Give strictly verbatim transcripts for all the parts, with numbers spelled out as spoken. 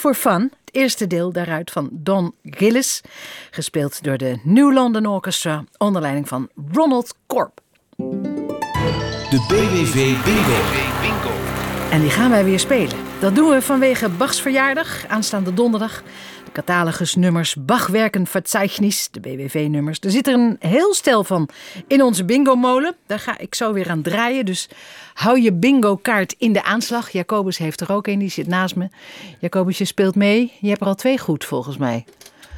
for Fun. Het eerste deel daaruit van Don Gillis. Gespeeld door de New London Orchestra onder leiding van Ronald Korb. De B W V Bingo. En die gaan wij weer spelen. Dat doen we vanwege Bachs verjaardag, aanstaande donderdag. De catalogusnummers Bachwerken Verzeichnis, de B W V-nummers. Er zit er een heel stel van in onze bingo-molen. Daar ga ik zo weer aan draaien. Dus hou je bingo-kaart in de aanslag. Jacobus heeft er ook een, die zit naast me. Jacobus, je speelt mee. Je hebt er al twee goed, volgens mij.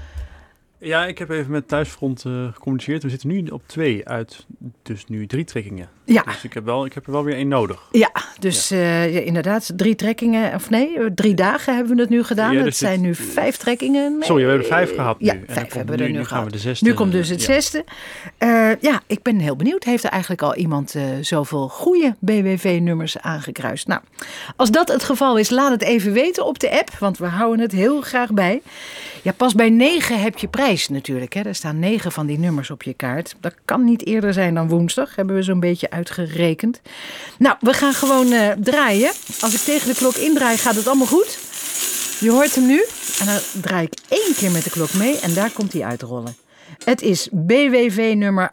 Ja, ik heb even met Thuisfront uh, gecommuniceerd. We zitten nu op twee uit, dus nu drie trekkingen. Ja. Dus ik heb, wel, ik heb er wel weer één nodig. Ja, dus ja. Uh, ja, inderdaad, drie trekkingen, of nee, drie dagen hebben we het nu gedaan. Ja, dus het zijn nu vijf trekkingen. Nee. Sorry, we hebben er vijf gehad nu. Ja, en vijf hebben we nu, er nu, nu gehad. Gaan we de zesde, nu komt dus het ja. zesde. Uh, ja, ik ben heel benieuwd. Heeft er eigenlijk al iemand uh, zoveel goede B W V-nummers aangekruist? Nou, als dat het geval is, laat het even weten op de app, want we houden het heel graag bij. Ja, pas bij negen heb je prijs natuurlijk. Hè. Er staan negen van die nummers op je kaart. Dat kan niet eerder zijn dan woensdag, hebben we zo'n beetje uitgerekend. Nou, we gaan gewoon uh, draaien. Als ik tegen de klok indraai, gaat het allemaal goed. Je hoort hem nu. En dan draai ik één keer met de klok mee en daar komt hij uitrollen. Het is B W V nummer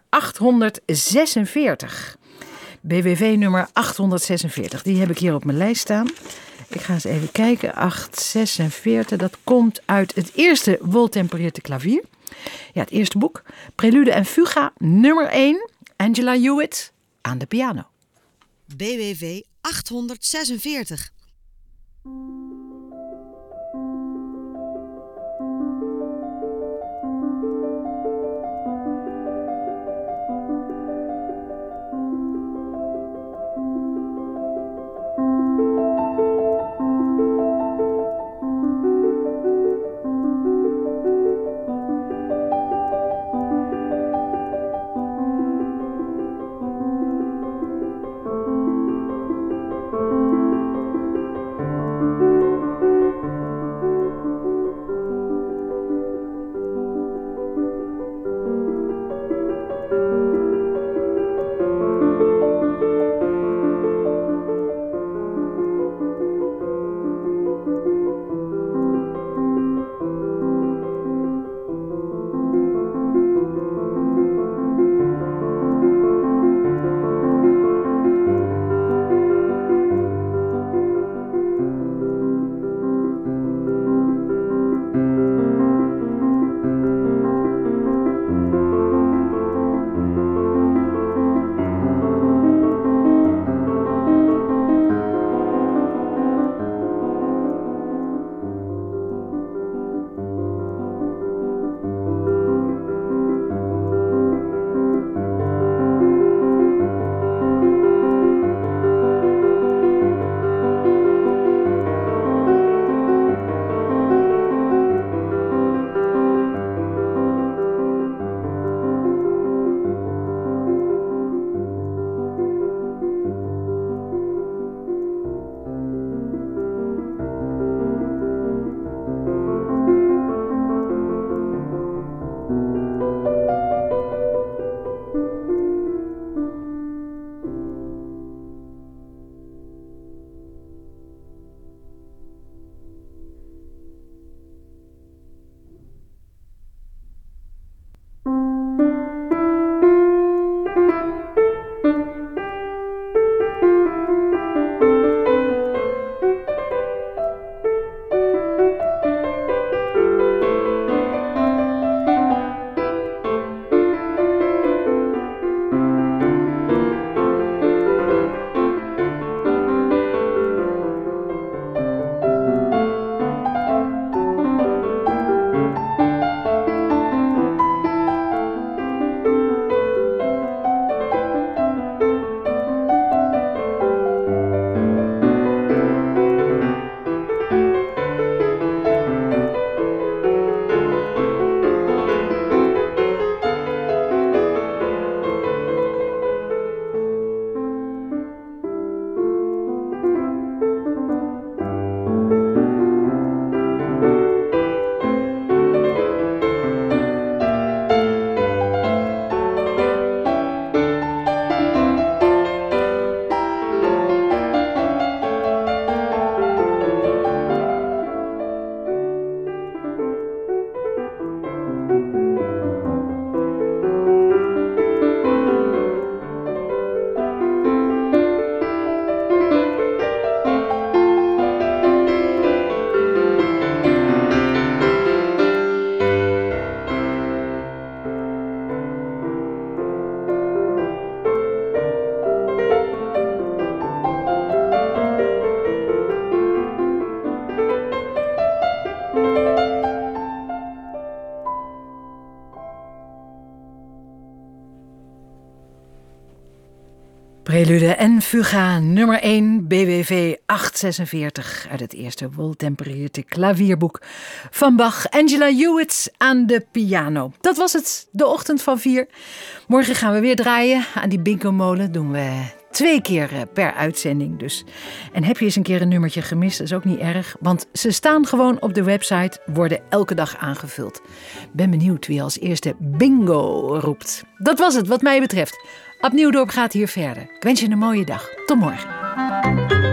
achthonderdzesenveertig. B W V nummer achthonderdzesenveertig. Die heb ik hier op mijn lijst staan. Ik ga eens even kijken. achthonderdzesenveertig, dat komt uit het eerste Woltempereerde klavier. Ja, het eerste boek. Prelude en Fuga, nummer één. Angela Hewitt aan de piano. B W V achthonderdzesenveertig. Thank you. Prelude en Fuga nummer één, B W V achthonderdzesenveertig uit het eerste woltempereerde klavierboek van Bach. Angela Hewitt aan de piano. Dat was het, de ochtend van vier. Morgen gaan we weer draaien aan die bingo-molen. Doen we twee keer per uitzending dus. En heb je eens een keer een nummertje gemist, dat is ook niet erg. Want ze staan gewoon op de website, worden elke dag aangevuld. Ben benieuwd wie als eerste bingo roept. Dat was het wat mij betreft. Ab Nieuwdorp gaat hier verder. Ik wens je een mooie dag. Tot morgen.